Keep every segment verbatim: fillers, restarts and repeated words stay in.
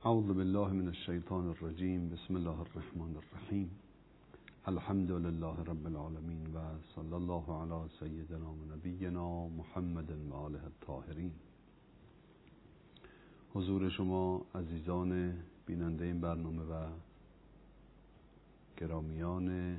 اعوذ بالله من الشیطان الرجیم. بسم الله الرحمن الرحیم. الحمد لله رب العالمین و صلی الله علی سیدنا و نبینا محمد و آله الطاهرین. حضور شما عزیزان بیننده این برنامه و گرامیان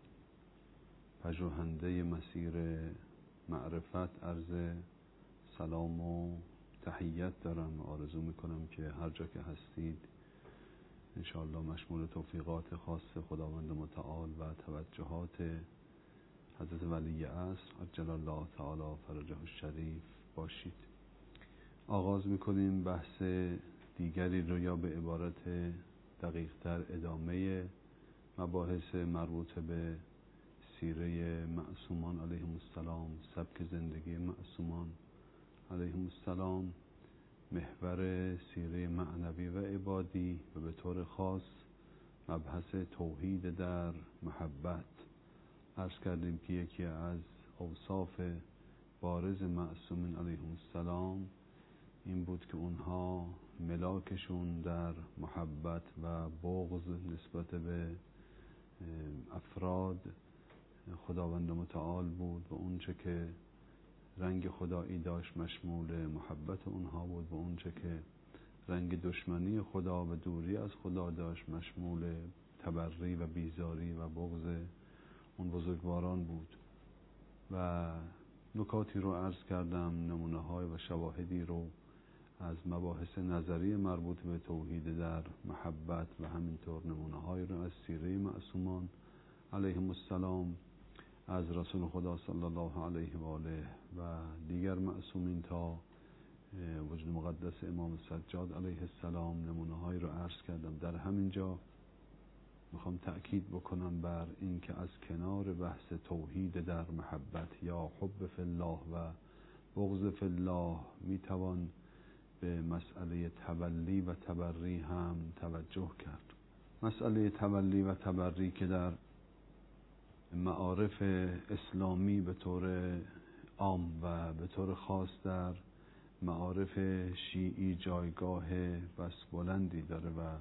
پژوهنده مسیر معرفت عرض سلام و تحیت دارم و آرزو میکنم که هر جا که هستید انشاءالله مشمول توفیقات خاص خداوند متعال و توجهات حضرت ولی عصر عجل الله تعالی فرجه الشریف باشید. آغاز میکنیم بحث دیگری رو، یا به عبارت دقیقتر ادامه مباحث مربوط به سیره معصومان علیهم السلام، سبک زندگی معصومان علیهم السلام، محور سیره معنوی و عبادی و به طور خاص مبحث توحید در محبت. عرض کردیم که یکی از اوصاف بارز معصومین علیهم السلام این بود که اونها ملاکشون در محبت و بغض نسبت به افراد خداوند متعال بود و اونچه که رنگ خدایی داشت مشمول محبت اونها بود و اونچه که رنگ دشمنی خدا و دوری از خدا داشت مشمول تبری و بیزاری و بغض اون بزرگواران بود. و نکاتی رو عرض کردم، نمونه های و شواهدی رو از مباحث نظری مربوط به توحید در محبت و همینطور نمونه های رو از سیره معصومان علیهم السلام، از رسول خدا صلی الله علیه و آله و دیگر معصومین تا وجود مقدس امام سجاد علیه السلام نمونه های رو عرض کردم. در همینجا میخوام تأکید بکنم بر این که از کنار بحث توحید در محبت یا حب فی الله و بغض فی الله میتوان به مسئله تولی و تبری هم توجه کرد. مسئله تولی و تبری که در معارف اسلامی به طور عام و به طور خاص در معارف شیعی جایگاه بس بلندی داره و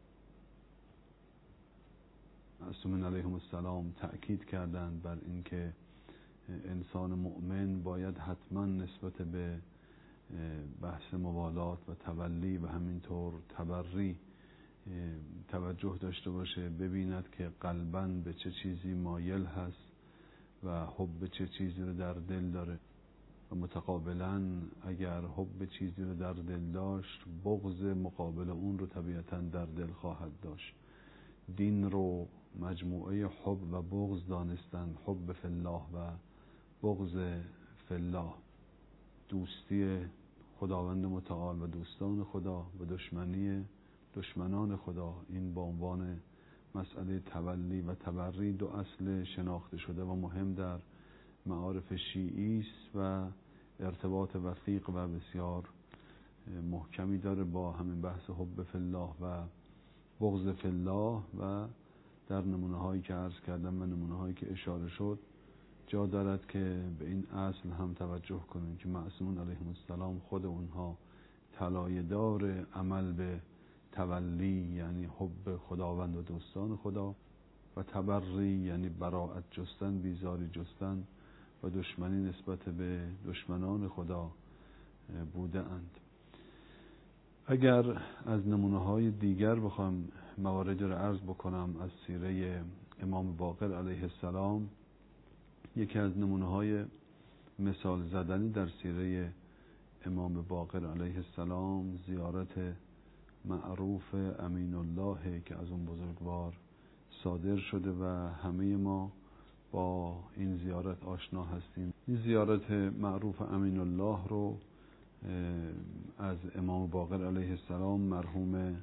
معصومین علیهم السلام تأکید کردند بر اینکه انسان مؤمن باید حتما نسبت به بحث موالات و تولی و همینطور تبری توجه داشته باشه، ببیند که قلباً به چه چیزی مایل هست و حب چه چیزی رو در دل داره و متقابلاً اگر حب چیزی رو در دل داشت بغض مقابل اون رو طبیعتاً در دل خواهد داشت. دین رو مجموعه حب و بغض دانستن، حب فی الله و بغض فی الله، دوستی خداوند متعال و دوستان خدا و دشمنی دشمنان خدا. این با عنوان مسئله تولی و تبری دو اصل شناخته شده و مهم در معارف شیعی است و ارتباط وثیق و بسیار محکمی داره با همین بحث حب فی الله و بغض فی الله. و در نمونه هایی که عرض کردم و نمونه هایی که اشاره شد جا دارد که به این اصل هم توجه کنیم که معصومون علیهم السلام خود اونها طلایه‌دار عمل به تولی یعنی حب خداوند و دوستان خدا و تبری یعنی براءت جستن، بیزاری جستن و دشمنی نسبت به دشمنان خدا بوده اند. اگر از نمونه های دیگر بخوام موارد رو عرض بکنم از سیره امام باقر علیه السلام، یکی از نمونه های مثال زدنی در سیره امام باقر علیه السلام زیارت معروف امین الله که از اون بزرگوار صادر شده و همه ما با این زیارت آشنا هستیم. این زیارت معروف امین الله رو از امام باقر علیه السلام مرحوم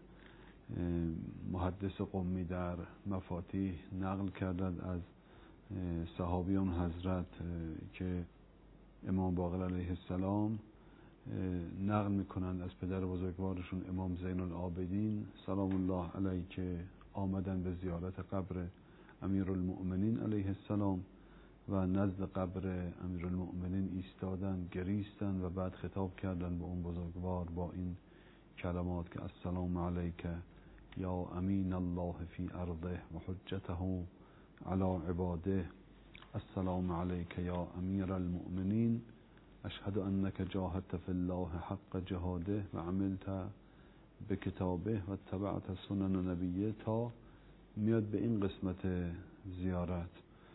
محدث قمی در مفاتیح نقل کردند از صحابیان حضرت که امام باقر علیه السلام نقل میکنند از پدر بزرگوارشون امام زین العابدین سلام الله علیه که آمدن به زیارت قبر امیرالمؤمنین علیه السلام و نزد قبر امیرالمؤمنین ایستادن، گریستن و بعد خطاب کردن به اون بزرگوار با این کلمات که السلام علیک یا امین الله فی ارضه و حجته علی عباده، السلام علیک یا امیر المؤمنین، اشهد انک جاهدت فی الله حق جهاده و عملت به کتابه و اتبعت سنن نبیه، تا میاد به این قسمت زیارت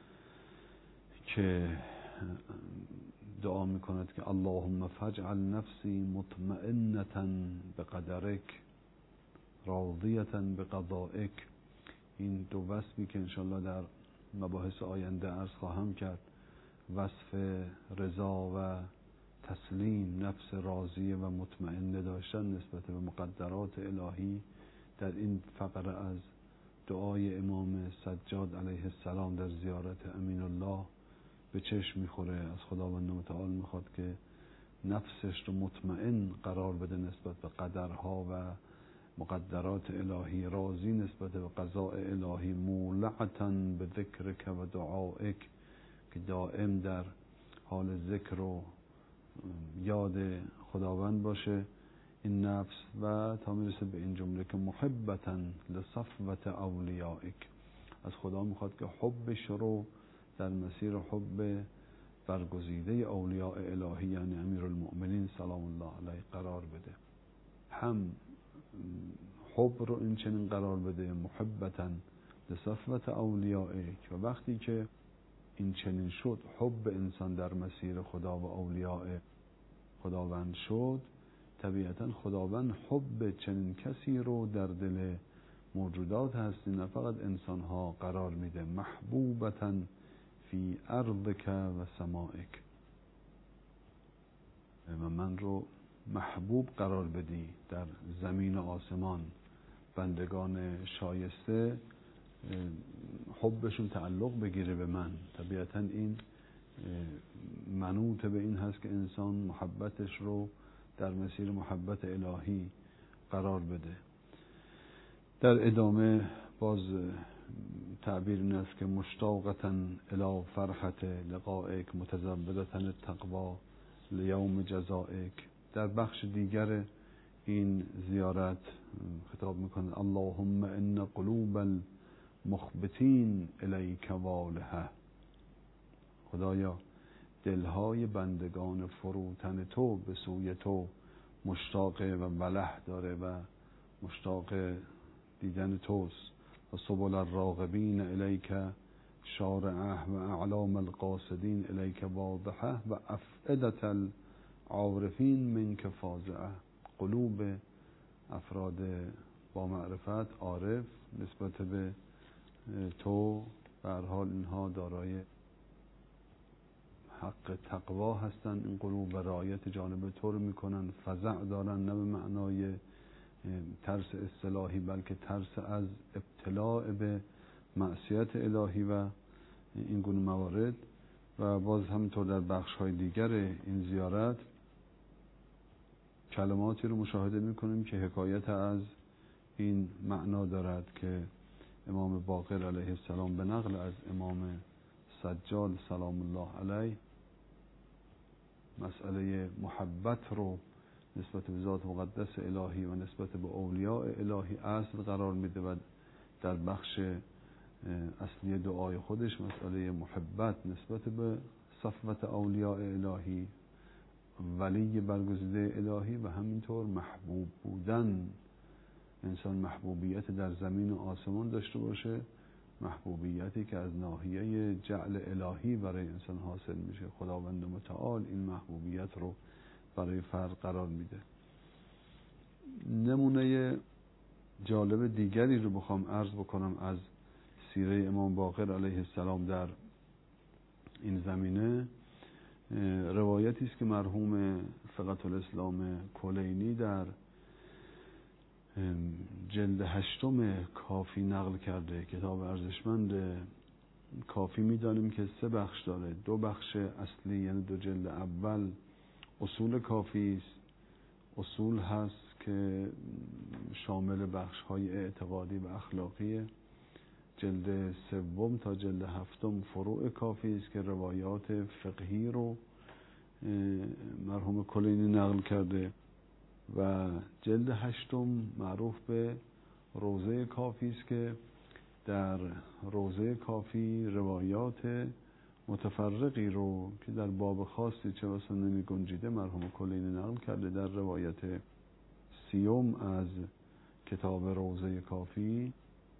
که دعا میکند که اللهم فاجعل نفسی مطمئنة بقدرک راضیة بقضائک. این دو وصفی که انشاءالله در مباحث آینده عرض خواهم کرد، وصف رضا و تسلیم، نفس راضیه و مطمئنه داشتن نسبت به مقدرات الهی، در این فقره از دعای امام سجاد علیه السلام در زیارت امین الله به چشم میخوره. از خداوند متعال میخواد که نفسش رو مطمئن قرار بده نسبت به قدرها و مقدرات الهی، راضی نسبت به قضاء الهی، مولعتاً به ذکرک و دعائک، که دائم در حال ذکر و یاد خداوند باشه این نفس، و تا میرسه به این جمله که محبتاً لصفوة اولیائک، از خدا میخواد که حبش رو در مسیر حب برگزیده اولیاء الهی یعنی امیر المؤمنین سلام الله علیه قرار بده. هم حب رو این چنین قرار بده محبتاً لصفوة اولیائک، و وقتی که این چنین شد، حب انسان در مسیر خدا و اولیاء خداوند شد، طبیعتاً خداوند حب چنین کسی رو در دل موجودات هستی نه فقط انسان ها قرار میده. محبوبتاً فی ارضک و سمائک، و من رو محبوب قرار بدی در زمین و آسمان. بندگان شایسته حبشون تعلق بگیره به من، طبیعتاً این منوط به این هست که انسان محبتش رو در مسیر محبت الهی قرار بده. در ادامه باز تعبیر این است که مشتاقة الی فرحة لقائک متزودة التقوی لیوم جزائک. در بخش دیگر این زیارت خطاب میکنه اللهم ان قلوب المخبتین الیک والهه، خدایا دلهای بندگان فروتن تو به سوی تو مشتاق و وله داره و مشتاق دیدن توست. و سبل الراغبین الیک شارعه و اعلام القاصدین الیک واضحه و افئدة العارفین منک فاضعه. قلوب افراد با معرفت عارف نسبت به تو به هر حال اینها دارای حق تقوا هستن، این قلوب رعایت جانب تو رو میکنن، فزع دارن، نه به معنای ترس اصطلاحی بلکه ترس از ابتلاع به معصیت الهی و این گونه موارد. و باز همینطور در بخش های دیگر این زیارت کلماتی رو مشاهده میکنیم که حکایت از این معنا دارد که امام باقر علیه السلام به نقل از امام سجاد سلام الله علیه مسئله محبت رو نسبت به ذات مقدس الهی و نسبت به اولیاء الهی اصل قرار میده، و در بخش اصلی دعای خودش مسئله محبت نسبت به صفوت اولیاء الهی، ولی برگزیده الهی، و همینطور محبوب بودن. انسان محبوبیت در زمین و آسمان داشته باشه، محبوبیتی که از ناحیه جعل الهی برای انسان حاصل میشه. خداوند متعال این محبوبیت رو برای فرد قرار میده. نمونه جالب دیگری رو بخوام عرض بکنم از سیره امام باقر علیه السلام در این زمینه، روایتی است که مرحوم فقه الاسلام کلینی در جلد هشتم کافی نقل کرده. کتاب ارزشمند کافی میدانیم که سه بخش داره، دو بخش اصلی یعنی دو جلد اول اصول کافی است، اصول هست که شامل بخش های اعتقادی و اخلاقی. جلد سوم تا جلد هفتم فروع کافی است که روایات فقهی رو مرحوم کلینی نقل کرده. و جلد هشتم معروف به روضه کافی است که در روضه کافی روایات متفرقی رو که در باب خاصی چه واسه نمی گنجیده مرحوم کلینی نقل کرده. در روایت سیوم از کتاب روضه کافی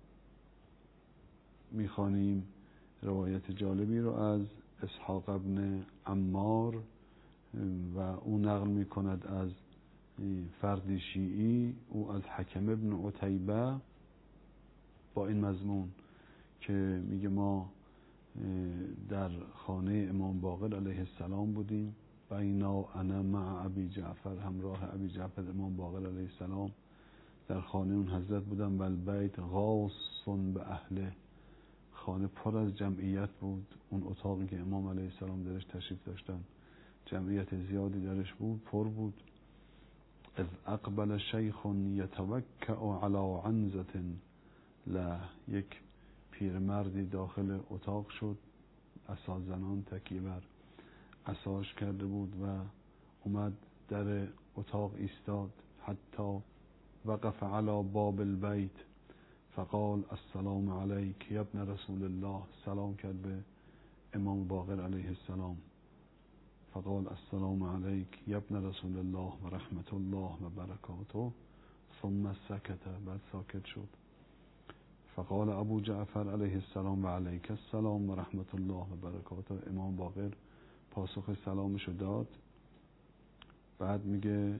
میخوانیم روایت جالبی رو از اسحاق ابن عمار و او نقل میکند از فردی شیعی، او از حکم ابن عتیبه، با این مضمون که میگه ما در خانه امام باقر علیه السلام بودیم، بینا انا مع ابی جعفر، همراه ابی جعفر امام باقر علیه السلام در خانه اون حضرت بودم، بل بیت غاص به اهله، خانه پر از جمعیت بود، اون اتاقی که امام علیه السلام درش تشریف داشتن جمعیت زیادی درش بود، پر بود. اذ اقبل شیخ یتوکع علی عنزة له، یک پیرمردی داخل اتاق شد، عصا زنان تکیه بر عصاش کرده بود و اومد در اتاق ایستاد، حتی وقف علی باب البیت فقال السلام علیک یا ابن رسول الله، سلام کرد به امام باقر علیه السلام، فقال السلام علیک یا ابن رسول الله و رحمت الله و برکاته، ثم سکت، بعد ساکت شد. فقال ابو جعفر علیه السلام و علیک السلام و رحمت الله و برکاته، امام باقر پاسخ سلامشو داد. بعد میگه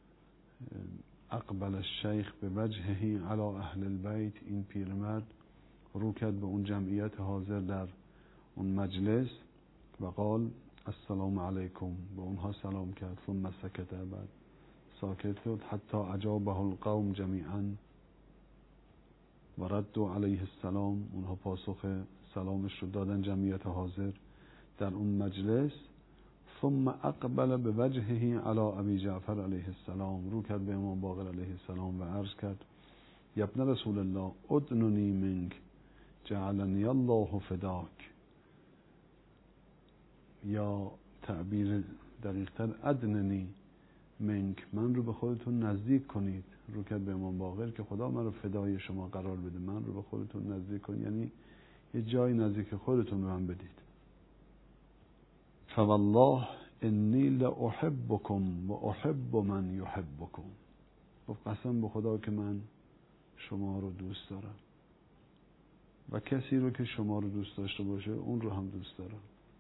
اقبل الشیخ به وجهه علی اهل البیت، این پیرمرد رو کرد به اون جمعیت حاضر در اون مجلس و قال السلام علیکم، به اونها سلام کرد. ثم سکت، بعد ساکت شد، حتی اجابه القوم جمیعا و ردوا علیه السلام، اونها پاسخ سلامش رو دادن جمعیت حاضر در اون مجلس. ثم اقبل به وجهه علی ابی جعفر علیه السلام، رو کرد به امام باقر علیه السلام و عرض کرد یا ابن رسول الله ادننی منک جعلنی الله فداک، یا تعبیر دقیق‌تر ادننی منک، من رو به خودتون نزدیک کنید، رو کرد به امام باقر که خدا من رو فدای شما قرار بده، من رو به خودتون نزدیک کنید، یعنی یه جای نزدیک خودتون به من بدید. فوالله انی لاحبکم و احب من یحبکم، گفت قسم به خدا که من شما رو دوست دارم و کسی رو که شما رو دوست داشته باشه اون رو هم دوست دارم.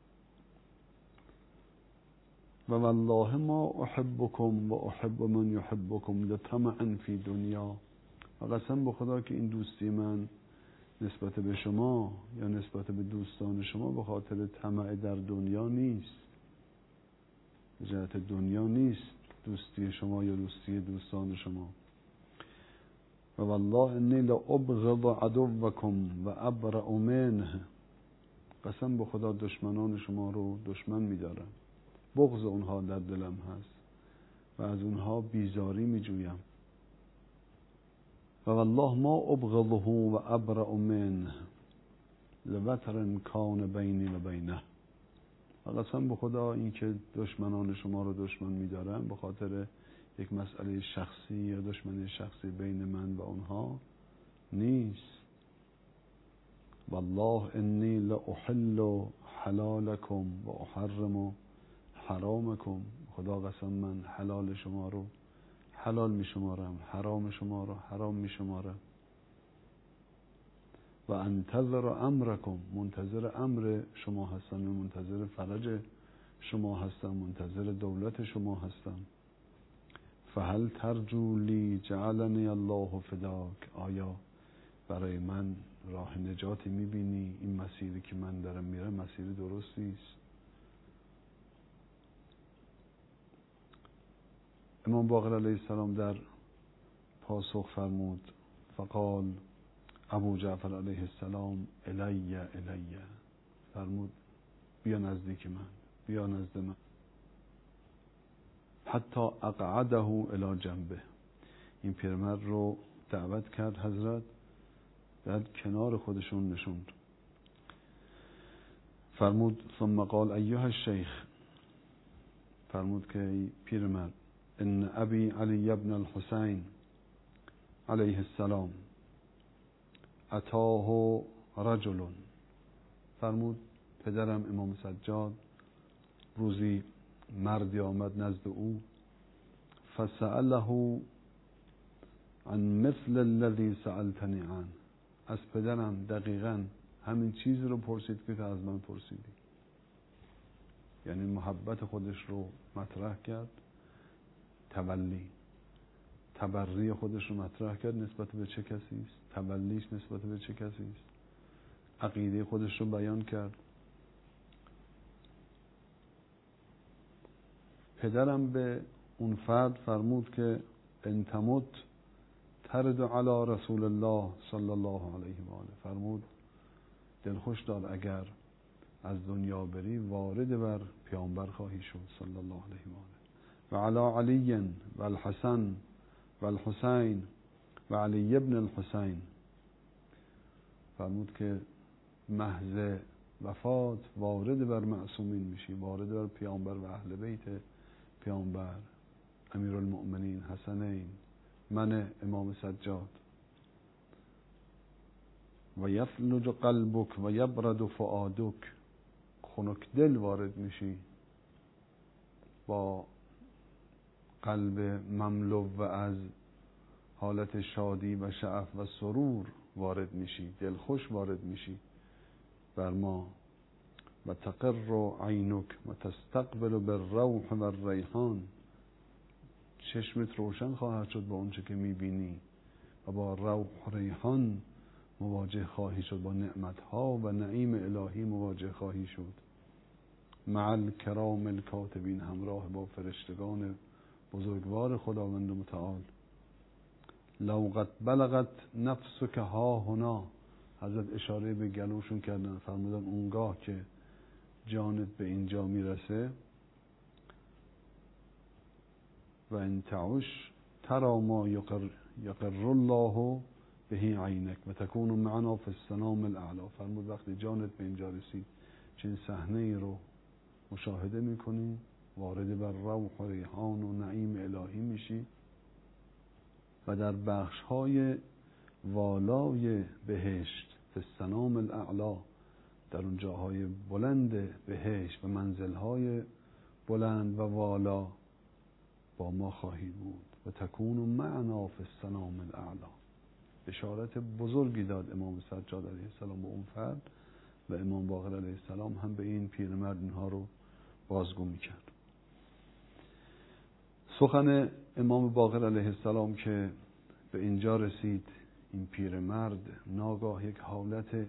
و والله ما احبکم و احب من یحبکم لطمعا فی دنیا، و قسم به خدا که این دوستی من نسبت به شما یا نسبت به دوستان شما به خاطر طمع در دنیا نیست، به جهت دنیا نیست دوستی شما یا دوستی دوستان شما. و والله انی لابغض عدوکم و ابرأ منه، قسم به خدا دشمنان شما رو دشمن می‌دارم، بغض اونها در دلم هست و از اونها بیزاری می‌جویم. و والله ما ابغضه و ابرأ منه لوتر کان بینی و بینه، و قسم به خدا این که دشمنان شما رو دشمن می‌دارم به خاطر یک مسئله شخصی یا دشمنی شخصی بین من و اونها نیست. والله انی لاحل حلالکم و احرم حرامکم، خدا قسم من حلال شما رو حلال می شمارم، حرام شما رو حرام می شمارم. و انتظر امرکم، منتظر امر شما هستم، منتظر فرج شما هستم، منتظر دولت شما هستم. فهل ترجو لی جعلنی الله فداک، آیا برای من راه نجاتی میبینی؟ این مسیری که من دارم میرم مسیر درستی است؟ امام باقر علیه السلام در پاسخ فرمود فقال ابو جعفر علیه السلام الی الی، فرمود بیا نزدیک من، بیا نزد من. حتی اقعده الی جنبه، این پیرمرد رو دعوت کرد حضرت، بعد کنار خودشون نشوند. فرمود ثم قال ایها الشیخ، فرمود که ای پیرمرد ان ابی علی ابن الحسین علیه السلام اتاه رجل، فرمود پدرم امام سجاد روزی مردی آمد نزد او، فسأله عن مثل الذي سألتنی عنه، از پدرم دقیقاً همین چیزی رو پرسید که تو از من پرسیدی. یعنی محبت خودش رو مطرح کرد، تولی تبری خودش رو مطرح کرد نسبت به چه کسی است، تولیش نسبت به چه کسی است، عقیده خودش رو بیان کرد. پدرم به اون فرد فرمود که انتمت ترد علی رسول الله صلی الله علیه و آله، فرمود دلخوش دار اگر از دنیا بری وارد بر پیامبر خواهی شد صلی الله علیه و آله و علی علی و الحسن و الحسین و علی ابن الحسین، فرمود که محض وفات وارد بر معصومین میشی، وارد بر پیامبر و اهل بیت پیامبر، امیرالمؤمنین حسنین، من امام سجاد. و یفلج قلبک و یبرد فؤادک، خنک دل وارد میشی، با قلب مملو از حالت شادی و شعف و سرور وارد میشی، دلخوش وارد میشی بر ما. و تقر عینک و تستقبل بالروح و الریحان، چشمت روشن خواهد شد با اونچه که میبینی و با روح و ریحان مواجه خواهی شد، با نعمتها و نعیم الهی مواجه خواهی شد. مع الکرام الکاتبین، همراه با فرشتگان بزرگوار خداوند متعال. لو قد بلغت نفسک ها هنا، حضرت اشاره به گلوشون کردن، فرمودن اونگاه که جانت به اینجا میرسه، و ان تعش ترى ما یقر, یقر الله به عینک و تکون معنا فی السنام الاعلی، فرمود وقتی جانت به اینجا رسید چنین صحنه ای رو مشاهده میکنی، وارد بر روح و ریحان و نعیم الهی میشی و در بخش های والای بهشت فی السنام الاعلی، در اون جاهای بلند بهشت و منزل های بلند و والا با ما خواهی بود. و تکون معنا فی السنام الاعلی، بشارت بزرگی داد امام سجاد علیه السلام به اون فرد و امام باقر علیه السلام هم به این پیرمرد اینها رو بازگو میکرد. سخن امام باقر علیه السلام که به اینجا رسید، این پیرمرد ناگاه یک حالت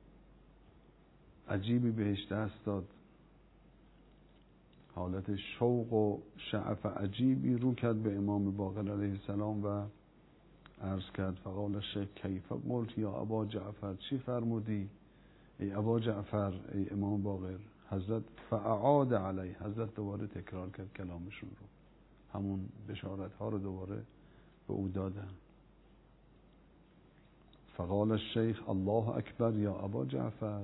عجیبی بهش دست داد، حالت شوق و شعف عجیبی رو کرد به امام باقر علیه السلام و عرض کرد فقال الشیخ کیف قلت یا ابا جعفر، چی فرمودی ای ابا جعفر، ای امام باقر؟ حضرت فاعاد علیه، حضرت دوباره تکرار کرد کلامشون رو، همون بشارت ها رو دوباره به او دادن. فقال الشیخ الله اکبر یا ابا جعفر،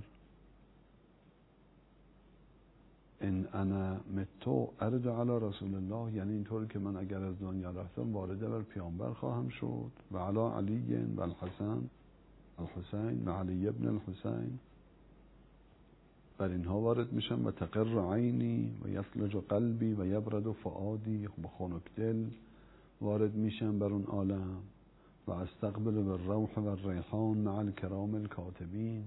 ان انا متو ارد علی رسول الله، یعنی اینطور که من اگر از دنیا رفتم وارد بر پیامبر خواهم شد و علی علی و الحسن الحسین و علی ابن الحسین، بر اینها وارد میشم. و تقر عینی و یفلج قلبی و یبرد فؤادی، با خنک دل وارد میشم بر اون عالم. و استقبل بالروح و الریحان مع الکرام الکاتبین،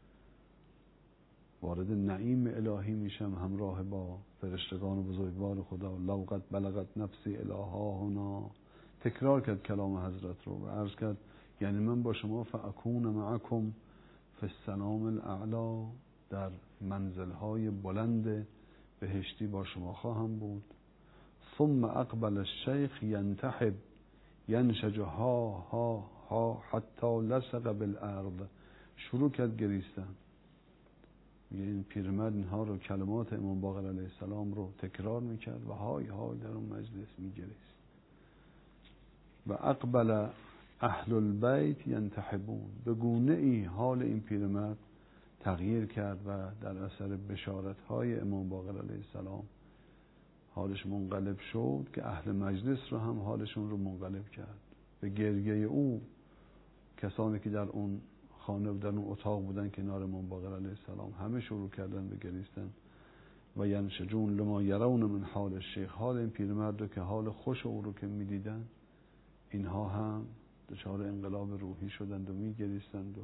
وارد نعیم الهی میشم همراه با فرشتگان بزرگوار خدا. لو قد بلغت نفسی الها هنا، تکرار کرد کلام حضرت رو و عرض کرد یعنی من با شما فاکون معکم فی السنام الاعلی، در منزلهای بلند بهشتی با شما خواهم بود. ثم اقبل الشیخ ینتحب ینشج ها ها ها حتی لصق بالارض، شروع کرد گریستن. این پیرمرد اینها رو، کلمات امام باقر علیه السلام رو تکرار میکرد و های های در اون مجلس میگریست. و اقبل اهل البیت ینتحبون، به گونه ای حال این پیرمرد تغییر کرد و در اثر بشارت های امام باقر علیه السلام حالش منقلب شد که اهل مجلس رو هم حالشون رو منقلب کرد. به گریه او کسانی که در اون خانه و در اون اتاق بودن کنار امام باقر علیه السلام همه شروع کردن به گریستن. و ینشجون لما یرون من حال الشیخ، حال این پیرمرد رو که حال خوش او رو که میدیدن، اینها هم دچار انقلاب روحی شدند و میگریستند.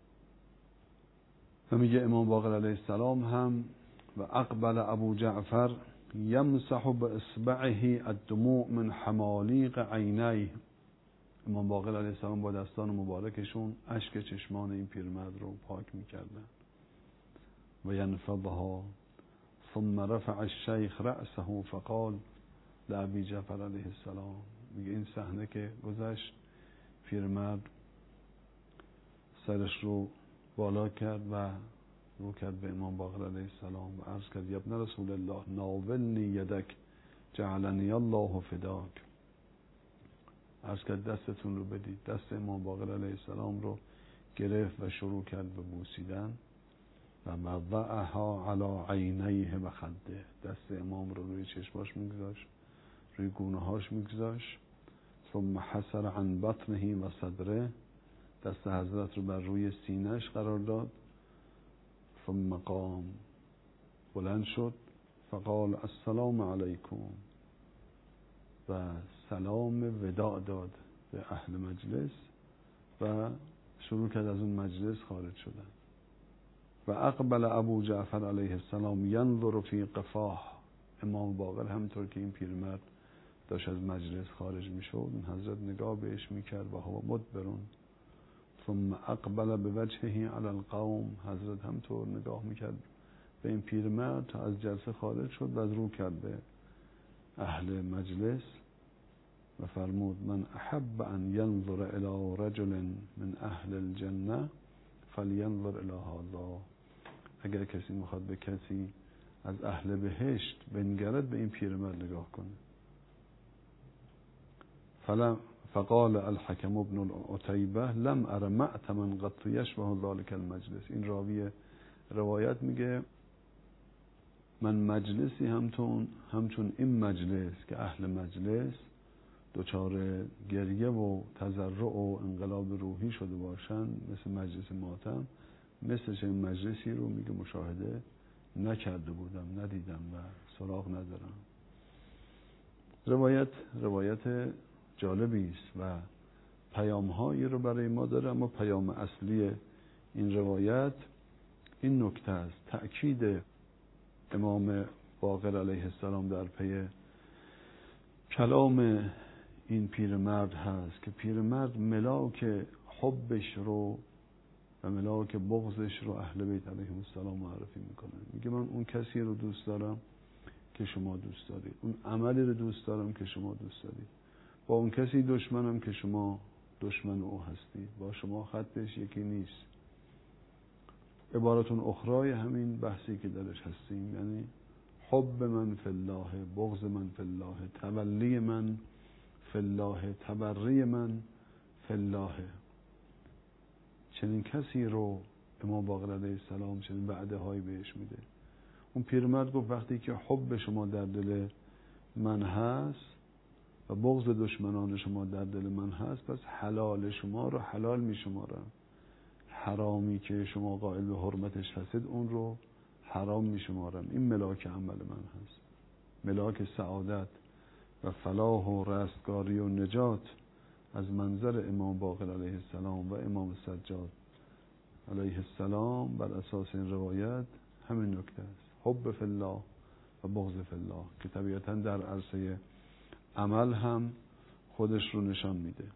و میگه امام باقر علیه السلام هم و اقبل ابو جعفر یمسح باصبعه الدموع من حمالیق عینیه، امام باقر علیه السلام با دستان مبارکشون اشک چشمان این پیرمرد رو پاک میکردن. و ینفضها ثم رفع الشیخ رأسه فقال لابی جعفر علیه السلام، میگه این صحنه که گذشت، پیرمرد سرش رو بالا کرد و رو کرد به امام باقر علیه السلام و عرض کرد یا ابن رسول الله ناولنی یدک جعلنی الله فداک، عرض کرد دستتون رو بدید. دست امام باقر علیه السلام رو گرفت و شروع کرد به بوسیدن و وضعها علی عینیه و خده، دست امام رو روی چشماش میگذاشت، روی گونه هاش میگذاشت. ثم حسر عن بطنه و صدره، دست حضرت رو بر روی سینهش قرار داد. ثم قام، بلند شد، فقال السلام علیکم، و سلام وداع داد به اهل مجلس و شروع کرد از اون مجلس خارج شدن. و اقبل ابو جعفر علیه السلام ینظر فی قفاه، امام باقر همطور که این پیرمرد داشت از مجلس خارج میشد اون حضرت نگاه بهش میکرد و هو مدبرون. ثم اقبل بوجهه علی القوم، حضرت همطور نگاه میکرد به این پیرمرد تا از جلسه خارج شد و رو کرد به اهل مجلس و فرمود من احب ان ینظر الی رجل من اهل الجنه فلینظر الی هذا، اگر کسی میخواد به کسی از اهل بهشت بنگرد به این پیرمرد نگاه کنه. فلم فقال الحكم ابن عتیبه لم ار معتما قد یشبه ذلك المجلس، این راوی روایت میگه من مجلسی همتون همچون این مجلس که اهل مجلس دچار گریه و تضرع و انقلاب روحی شده باشن مثل مجلس ماتم، مثل چه مجلسی رو میگه مشاهده نکرده بودم، ندیدم و سراغ ندارم. روایت روایت جالبی است و پیام‌هایی رو برای ما داره، اما پیام اصلی این روایت این نکته است، تأکید امام باقر علیه السلام در پی کلام این پیرمرد هست که پیرمرد ملاک حبش رو و ملاک بغضش رو اهل بیت علیهم السلام معرفی میکنه. میگه من اون کسی رو دوست دارم که شما دوست دارید، اون عملی رو دوست دارم که شما دوست دارید، با اون کسی دشمنم که شما دشمن او هستید، با شما خطش یکی نیست. عبارتون اخرای همین بحثی که درش هستیم، یعنی حب من فی الله، بغض من فی الله، تولی من فی الله، تبری من فی الله. چنین کسی رو امام باقر علیه السلام چنین وعده هایی بهش میده. اون پیرمرد گفت وقتی که حب شما در دل من هست و بغض دشمنان شما در دل من هست، پس حلال شما رو حلال می شمارم، حرامی که شما قائل به حرمتش هستید اون رو حرام می شمارم. این ملاک عمل من هست، ملاک سعادت و فلاح و رستگاری و نجات از منظر امام باقر علیه السلام و امام سجاد علیه السلام بر اساس این روایت همین نکته است، حب فی الله و بغض فی الله، که طبیعتا در عرصه عمل هم خودش رو نشان میده.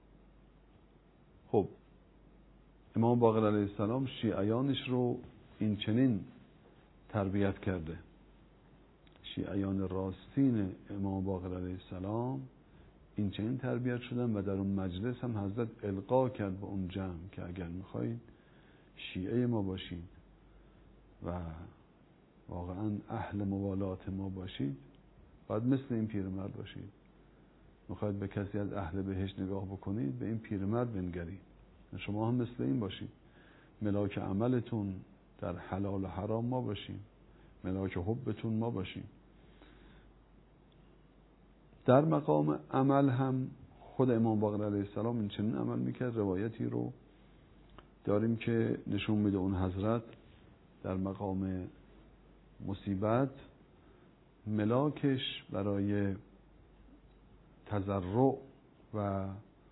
خب امام باقر علیه السلام شیعیانش رو این چنین تربیت کرده، شیعیان راستین امام باقر علیه السلام این چنین تربیت شدن و در اون مجلس هم حضرت القا کرد به اون جمع که اگر میخواید شیعه ما باشید و واقعا اهل موالات ما باشید، باید مثل این پیرمرد باشید. میخواید به کسی از اهل بهشت نگاه بکنید، به این پیرمرد بنگرید، شما هم مثل این باشید، ملاک عملتون در حلال و حرام ما باشیم، ملاک حبتون ما باشیم. در مقام عمل هم خود امام باقر علیه السلام این چنین عمل میکرد. روایتی رو داریم که نشون میده اون حضرت در مقام مصیبت ملاکش برای تضرع و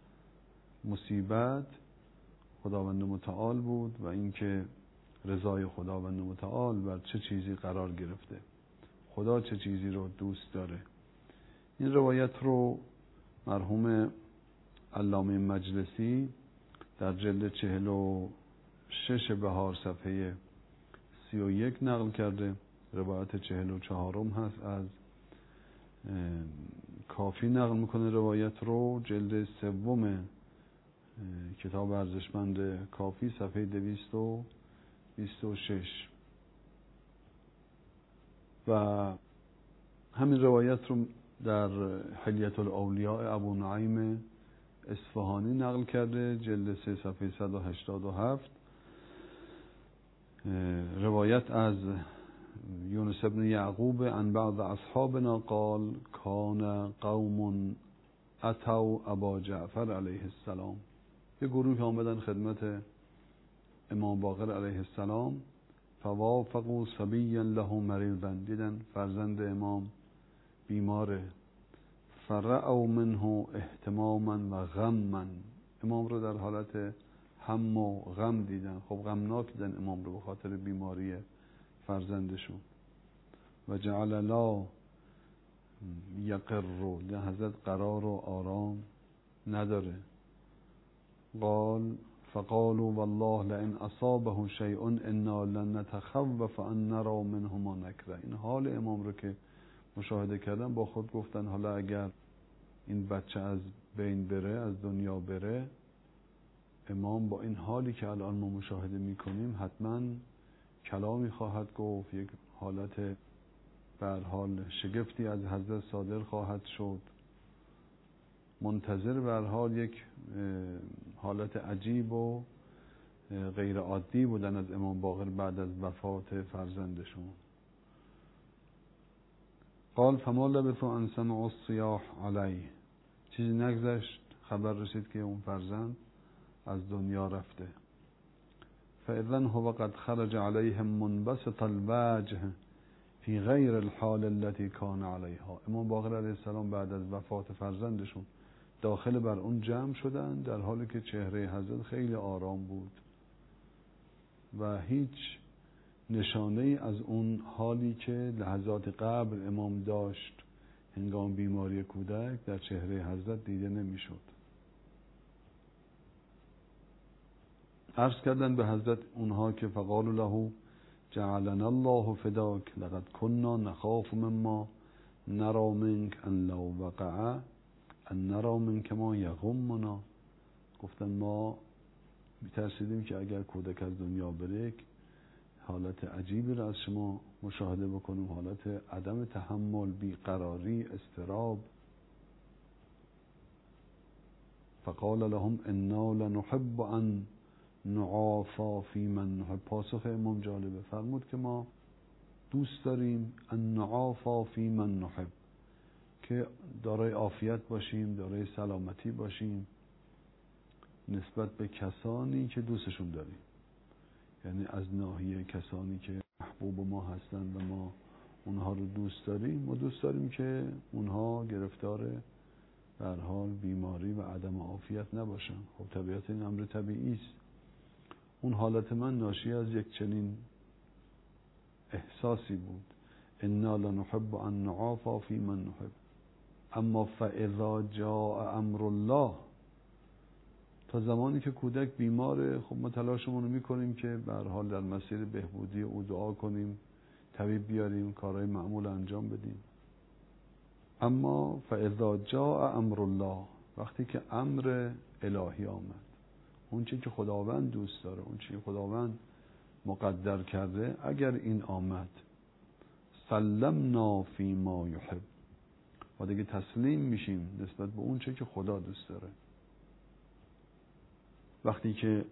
مصیبت خداوند متعال بود و اینکه رضای خداوند متعال بر چه چیزی قرار گرفته، خدا چه چیزی رو دوست داره. این روایت رو مرحوم علامه مجلسی در جلد چهل و شش بهار صفحه سی و یک نقل کرده. روایت چهل و چهارم هست، از کافی نقل میکنه روایت رو، جلد سوم کتاب ارزشمند کافی صفحه دویست و بیست و شش. و همین روایت رو در حلیة الاولیاء ابو نعیم اصفهانی نقل کرده، جلد سه صفحه صد و هشتاد و هفت. روایت از یونس ابن یعقوب عن بعض اصحابنا قال کان قوم اتوا ابا جعفر علیه السلام. یه گروه آمدن خدمت امام باقر علیه السلام، فوافقوا صبیا له مریضا، دیدن فرزند امام بیماره، فرعوا منه اهتماما و غما، امام رو در حالت هم و غم دیدن. خب غمناک دیدن امام رو به خاطر بیماری فرزندشون. و جعل لا یقر، دیدن حضرت قرار و آرام نداره. قال فقالوا والله لئن اصابه شیء انا لن نتخوف ان نرى منه ما نکره. این حال امام رو که مشاهده کردن با خود گفتن حالا اگر این بچه از بین بره، از دنیا بره، امام با این حالی که الان ما مشاهده میکنیم حتما کلامی خواهد گفت، یک حالت به هر حال شگفتی از حضرت صادر خواهد شد. منتظر به هر حال یک حالت عجیب و غیر عادی بودن از امام باقر بعد از وفات فرزندشون. قال فما لبثوا ان سمعوا الصياح علیه، چیزی نگذشت خبر رسید که اون فرزند از دنیا رفته. فاذن هو قد خرج علیهم منبسط الوجه فی غیر الحال التي كان علیها. امام باقر علیه السلام بعد از وفات فرزندشون داخل بر اون جمع شدن در حالی که چهره حضرت خیلی آرام بود و هیچ نشانه از اون حالی که لحظات قبل امام داشت هنگام بیماری کودک در چهره حضرت دیده نمیشد. عرض کردن به حضرت اونها که فقالوا له جعلنا الله فداک لقد كنا نخاف مما نرى منك ان لو وقع ان نرى منك ما یغمنا. گفتن ما میترسیدیم که اگر کودک از دنیا بره حالت عجیبی را از شما مشاهده بکنیم، حالت عدم تحمل، بیقراری، اضطراب. فقال لهم انا لنحب ان نعافى فی من نحب. پاسخ امام جالبه، فرمود که ما دوست داریم ان نعافى فی من نحب، که دارای عافیت باشیم، دارای سلامتی باشیم نسبت به کسانی که دوستشون داریم، یعنی از ناحیه کسانی که محبوب ما هستند و ما اونها رو دوست داریم. ما دوست داریم که اونها گرفتار به هر حال بیماری و عدم عافیت نباشن. خب طبیعت این امر طبیعی است. اون حالت من ناشی از یک چنین احساسی بود، انا لنحب ان نعافى فی من نحب. اما فاذا جاء امر الله، تا زمانی که کودک بیماره خب ما تلاشمون رو میکنیم که به هر حال در مسیر بهبودی او دعا کنیم، طبیب بیاریم، کارهای معمول انجام بدیم. اما فاذا جاء امر الله، وقتی که امر الهی آمد، اون چیزی که خداوند دوست داره، اون چیزی که خداوند مقدر کرده، اگر این آمد سلمنا فی ما یحب، و دیگه تسلیم میشیم نسبت به اون چیزی که خدا دوست داره. وقتی که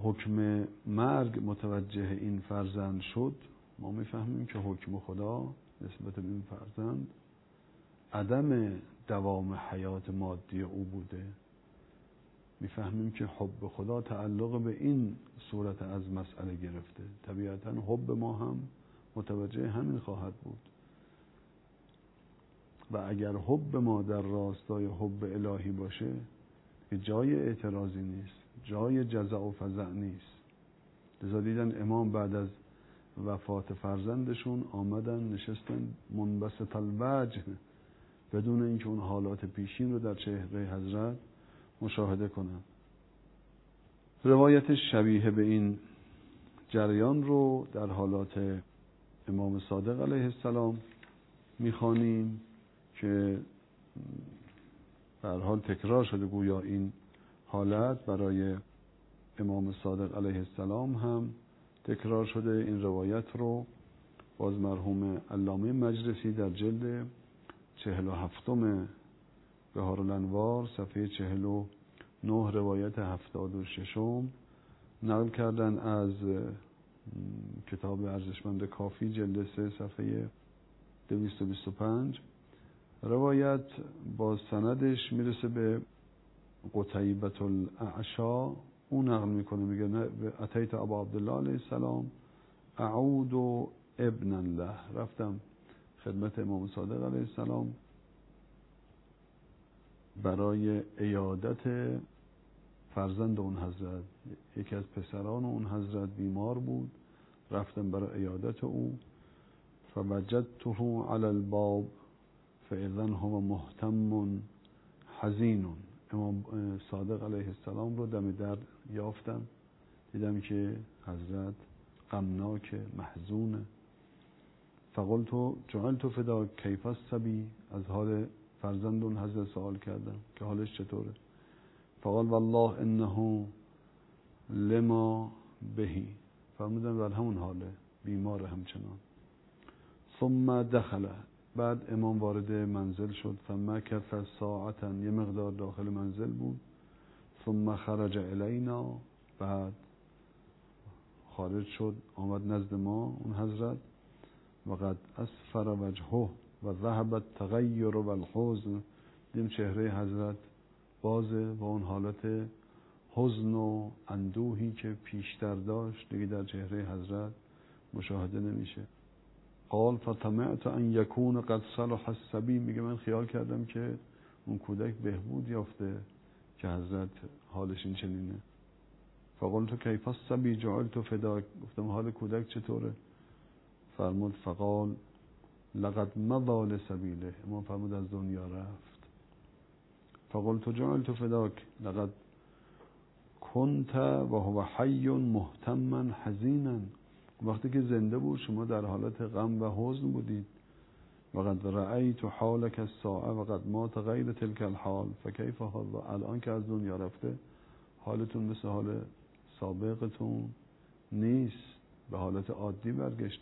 حکم مرگ متوجه این فرزند شد، ما میفهمیم که حکم خدا نسبت به این فرزند عدم دوام حیات مادی او بوده، میفهمیم که حب خدا تعلق به این صورت از مسئله گرفته. طبیعتا حب ما هم متوجه همین خواهد بود و اگر حب ما در راستای حب الهی باشه که جای اعتراضی نیست، جای جزع و فزع نیست. لذا دیدن امام بعد از وفات فرزندشون آمدن نشستن منبسط الوجه بدون اینکه اون حالات پیشین رو در چهره حضرت مشاهده کنن. روایت شبیه به این جریان رو در حالات امام صادق علیه السلام میخوانیم که به هر حال تکرار شده، گویا این حالت برای امام صادق علیه السلام هم تکرار شده. این روایت رو باز مرحوم علامه مجلسی در جلد چهل و هفتم بهار الانوار صفحه چهل و نه روایت هفتاد و ششم نقل کردن از کتاب ارزشمند کافی جلد سه صفحه دویست و بیست و پنج. روایت با سندش میرسه به قتیبة الاعشا، اون نقل میکنه، میگه اتیت ابا عبدالله علیه السلام اعود و ابن الله، رفتم خدمت امام صادق علیه السلام برای عیادت فرزند اون حضرت. یکی از پسران اون حضرت بیمار بود، رفتم برای عیادت او. فوجدته علی الباب فاذا هو مهتم حزین. امام صادق علیه السلام رو دم در یافتم، دیدم که حضرت غمناک، محزونه. فقلت جعلت فدا کیف الصبی، از حال فرزند اون حضرت سوال کردم که حالش چطوره. فقال والله انه لما بهی، فرمودن بر همون حاله، بیمار همچنان. ثم دخل، بعد امام وارد منزل شد. فمکث ساعتا، یه مقدار داخل منزل بود. ثم خرج الینا، بعد خارج شد آمد نزد ما اون حضرت. وقد اسفر وجهه و ذهب التغیر و الحزن، دیم چهره حضرت بازه و اون حالت حزن و اندوهی که پیشتر داشت دیگه در چهره حضرت مشاهده نمیشه. قال فطمعت ان یکون قد صلح الصبی، میگه من خیال کردم که اون کودک بهبود یافته که حضرت حالش این چنینه. فقلت کیف الصبی جعلت فداک، گفتم حال کودک چطوره؟ فرمود فقال لقد مضى لسبیله، امام فرمود از دنیا رفت. فقلت جعلت فداک لقد كنت و هو حی مهتما حزینا، وقتی که زنده بود شما در حالت غم و حزن بودید. وقد رأیت حالک الساعه وقد مات غیر تلک الحال فکیف حال، الان که از دنیا رفته حالتون مثل حال سابقتون نیست، به حالت عادی برگشت.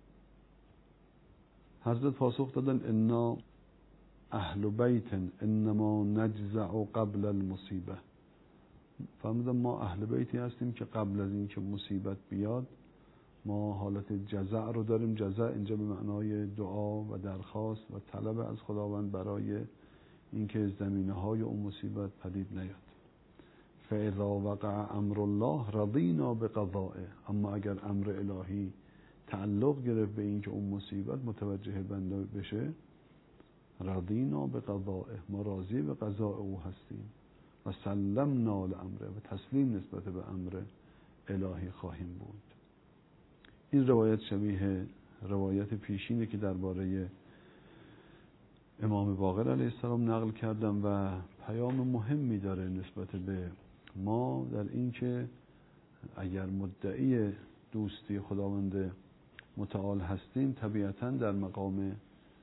حضرت پاسخ دادن انا اهل بیت انما نجزع قبل المصیبه، فرمودن ما اهل بیتی هستیم که قبل از اینکه مصیبت بیاد ما حالت جزع رو داریم. جزع اینجا به معنای دعا و درخواست و طلب از خداوند برای اینکه زمینه های اون مصیبت پدید نیاد. فاذا وقع امر الله رضینا بقضائه، اما اگر امر الهی تعلق گرفت به اینکه اون مصیبت متوجه بنده بشه، رضینا بقضائه، ما راضی به قضاء او هستیم. و سلمنا لامره، و تسلیم نسبت به امر الهی خواهیم بود. این روایت شبیه روایت پیشینه که درباره امام باقر علیه السلام نقل کردم و پیام مهمی داره نسبت به ما در این که اگر مدعی دوستی خداوند متعال هستیم، طبیعتا در مقام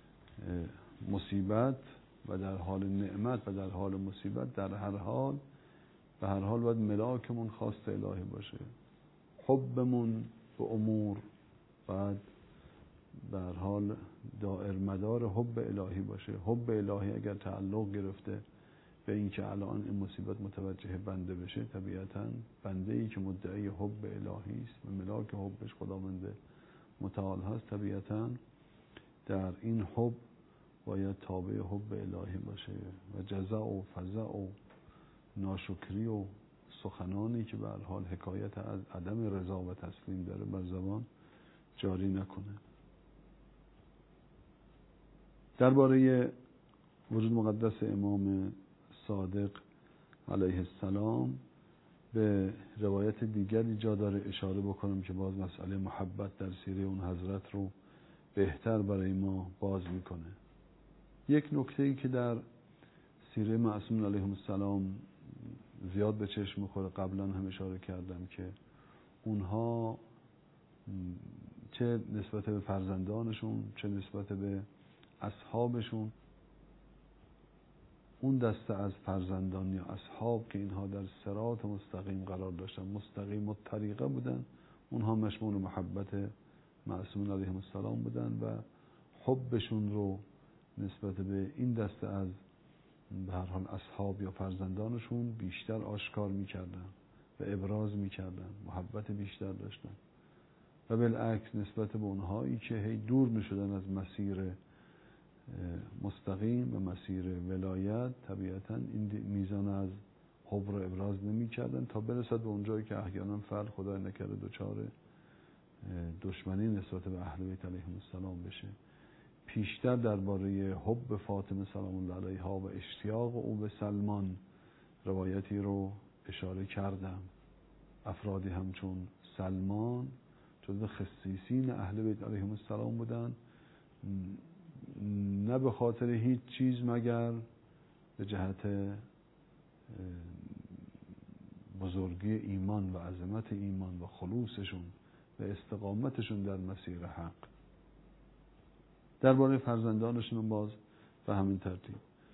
مصیبت و در حال نعمت و در حال مصیبت در هر حال به هر حال باید ملاکمون خواست الهی باشه، حبمون به امور بعد به هر حال دائر مدار حب الهی باشه. حب الهی اگر تعلق گرفته به این که الان این مصیبت متوجه بنده بشه، طبیعتا بنده ای که مدعی حب الهی است و ملاک حبش خداوند متعال هست، طبیعتا در این حب باید تابع حب الهی باشه و جزع و فزع و ناشکری و سخنانی که به هر حال حکایت از عدم رضا و تسلیم داره بر زبان جاری نکنه. درباره وجود مقدس امام صادق علیه السلام به روایت دیگری جا داره اشاره بکنم که باز مسئله محبت در سیره اون حضرت رو بهتر برای ما باز میکنه. یک نکته‌ای که در سیره معصومین علیهم السلام زیاد به چشم میخوره، قبلا هم اشاره کردم که اونها چه نسبت به فرزندانشون چه نسبت به اصحابشون، اون دسته از فرزندان یا اصحاب که اینها در صراط مستقیم قرار داشتن، مستقیم الطریقه بودن، اونها مشمول محبت معصومین علیهم السلام بودن و حبشون رو نسبت به این دسته از به هر حال اصحاب یا فرزندانشون بیشتر آشکار میکردن و ابراز میکردن، محبت بیشتر داشتن. و بالعکس نسبت به اونهایی که هی دور میشدن از مسیر مستقیم و مسیر ولایت، طبیعتا این میزان از حب رو ابراز نمیکردن تا برسد به اونجایی که احیانا فرد خدای نکرده دچار دشمنی نسبت به اهل بیت علیهم السلام بشه. پیشتر درباره حب فاطمه سلام الله علیها و اشتیاق او به سلمان روایتی رو اشاره کردم. افرادی همچون سلمان جزو خصیصین اهل بیت علیهم السلام بودن، نه به خاطر هیچ چیز مگر به جهت بزرگی ایمان و عظمت ایمان و خلوصشون و استقامتشون در مسیر حق. درباره فرزندانشون باز به همین ترتیب.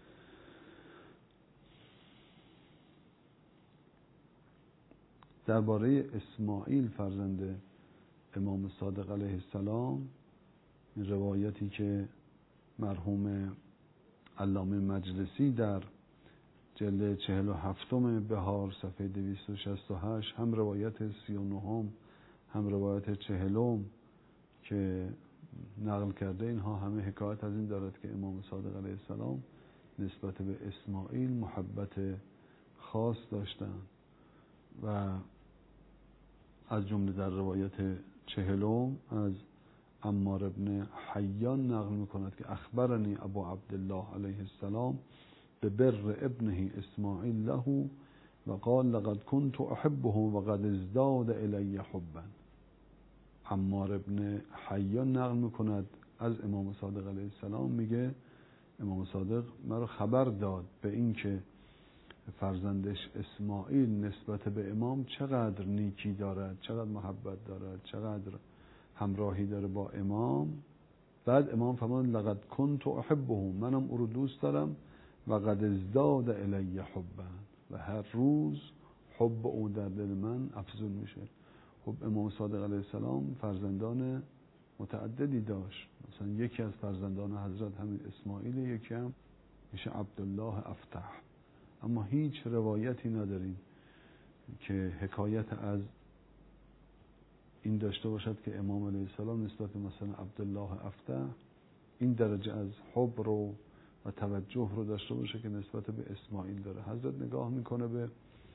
درباره اسماعیل فرزند امام صادق علیه السلام، این روایتی که مرحوم علامه مجلسی در جلد چهل و هفتم بهار صفحه دویست و شصت و هشت هم روایت سی و نهم هم روایت چهلم که نقل کرده، اینها همه حکایت از این دارد که امام صادق علیه السلام نسبت به اسماعیل محبت خاص داشتند و از جمله در روایت چهلم از عمار ابن حیان نقل میکند که اخبرنی ابو عبدالله علیه السلام به بر ابنه اسماعیل له و قال لقد كنت احبه و قد ازداد الی حبا. عمار ابن حیان نقل میکند از امام صادق علیه السلام، میگه امام صادق مرا خبر داد به این که فرزندش اسماعیل نسبت به امام چقدر نیکی دارد، چقدر محبت دارد، چقدر همراهی داره با امام. بعد امام فرمود لقد كنت احبه، منم او رو دوست دارم، و قد ازداد الی حبا، و هر روز حب او در دل من افزون میشه. خب امام صادق علیه السلام فرزندان متعددی داشت، مثلا یکی از فرزندان حضرت همین اسماعیل، یکی هم میشه عبدالله افتح، اما هیچ روایتی نداریم که حکایت از این داشته باشد که امام علیه السلام نسبت به مثلا عبدالله افتح این درجه از حب رو و توجه رو داشته باشه که نسبت به اسماعیل داره. حضرت نگاه میکنه به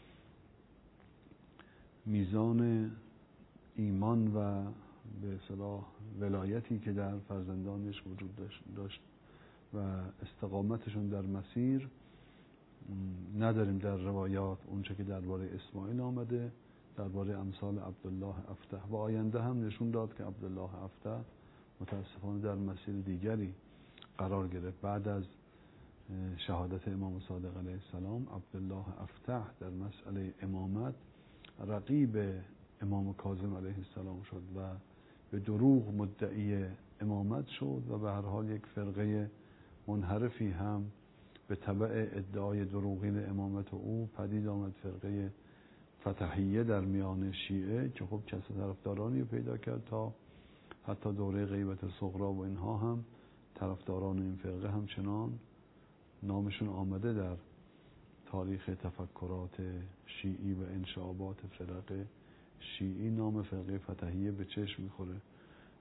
میزان ایمان و به اصطلاح ولایتی که در فرزندانش وجود داشت و استقامتشون در مسیر. نداریم در روایات اونچه که درباره اسماعیل آمده، درباره امثال عبدالله افتح و آینده هم نشون داد که عبدالله افتح متاسفانه در مسیر دیگری قرار گرفت. بعد از شهادت امام صادق علیه السلام عبدالله افتح در مسئله امامت رقیب امام کاظم علیه السلام شد و به دروغ مدعی امامت شد و به هر حال یک فرقه منحرفی هم به تبع ادعای دروغین امامت او پدید آمد، فرقه فتحیه در میان شیعه که خب کسب طرفدارانی پیدا کرد تا حتی دوره غیبت صغرا و اینها هم طرفداران این فرقه همچنان نامشون آمده در تاریخ تفکرات شیعی و انشعابات فرقه شیعی. نام فرقه فتحیه به چشم میخوره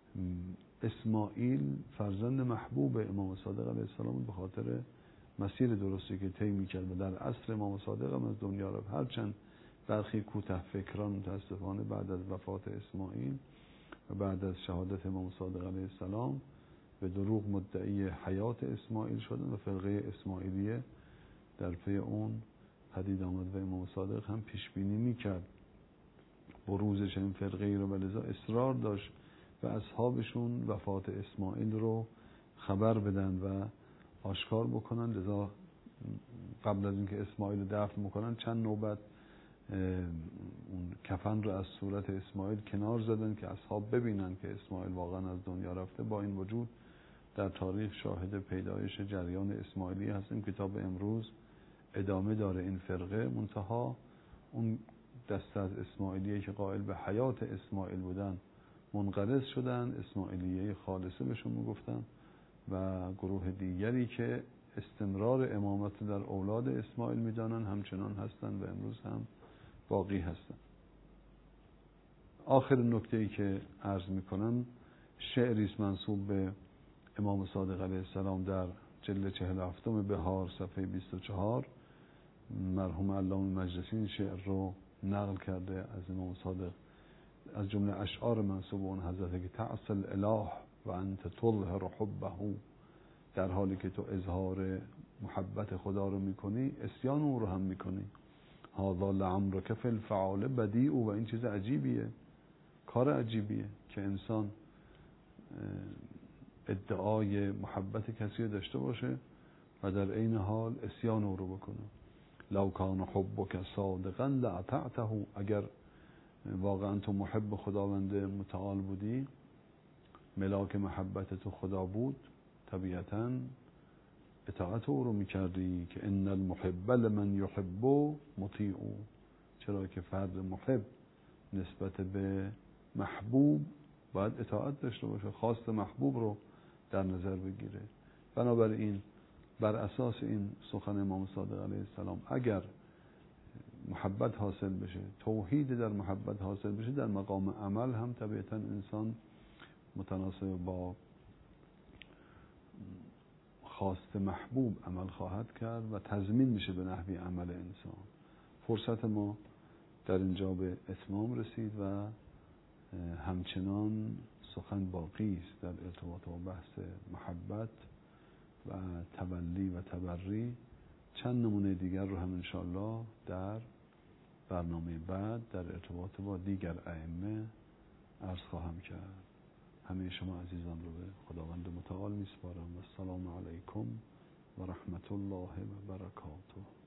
اسماعیل فرزند محبوب امام صادق علیه السلام به خاطر مسیر درستی که طی می‌کرد و در عصر امام صادق هم از دنیا رفت. هرچند برخی کوته فکران متاسفانه بعد از وفات اسماعیل و بعد از شهادت امام صادق علیه السلام به دروغ مدعی حیات اسماعیل شدن و فرقه اسماعیلیه در پی اون پدید آمد و امام صادق هم پیش بینی می‌کرد بروزش این فرقه ای رو، و لذا اصرار داشت و اصحابشون وفات اسماعیل رو خبر بدن و آشکار بکنن. لذا قبل از اینکه اسماعیل رو دفن بکنن چند نوبت اون کفن رو از صورت اسماعیل کنار زدن که اصحاب ببینن که اسماعیل واقعا از دنیا رفته. با این وجود در تاریخ شاهد پیدایش جریان اسماعیلی هستیم که تا به امروز ادامه داره این فرقه. منتها اون دسته از اسماعیلیه که قائل به حیات اسماعیل بودن منقرض شدن، اسماعیلیه خالصه بهشون میگفتن، و گروه دیگری که استمرار امامت در اولاد اسماعیل میدانن همچنان هستن و امروز هم باقی هستن. آخر نکته‌ای که عرض میکنم شعری است منسوب به امام صادق علیه السلام در جلد چهل و هفتم بهار صفحه بیست و چهار. مرحوم علامه مجلسی این شعر رو نقل کرده از امام صادق، از جمله اشعار منسوب اون حضرت که تعصی الاله و انت تظهر حبه، در حالی که تو اظهار محبت خدا رو میکنی عصیان او رو هم میکنی. هذا لعمرک فی الفعال بدیع، و این چیز عجیبیه، کار عجیبیه که انسان ادعای محبت کسی رو داشته باشه و در عین حال عصیان او رو بکنه. لو کان حبک صادقا لاطعته، اگر واقعا تو محب خداوند متعال بودی، ملاک محبت تو خدا بود، طبیعتاً اطاعت او رو میکردی که ان المحب لمن یحب مطیع، چرا که فرد محب نسبت به محبوب باید اطاعت داشته باشه، خواست محبوب رو در نظر بگیره. بنابراین بر اساس این سخن امام صادق علیه السلام اگر محبت حاصل بشه، توحید در محبت حاصل بشه، در مقام عمل هم طبیعتاً انسان متناسب با خواست محبوب عمل خواهد کرد و تضمین میشه به نحوی عمل انسان. فرصت ما در اینجا به اتمام رسید و همچنان سخن باقی است در ارتباط با بحث محبت و تولی و تبری. چند نمونه دیگر رو هم انشاءالله در برنامه بعد در ارتباط با دیگر ائمه عرض خواهم کرد. همه شما عزیزان رو به خداوند متعال میسپارم و السلام علیکم و رحمت الله و برکاته.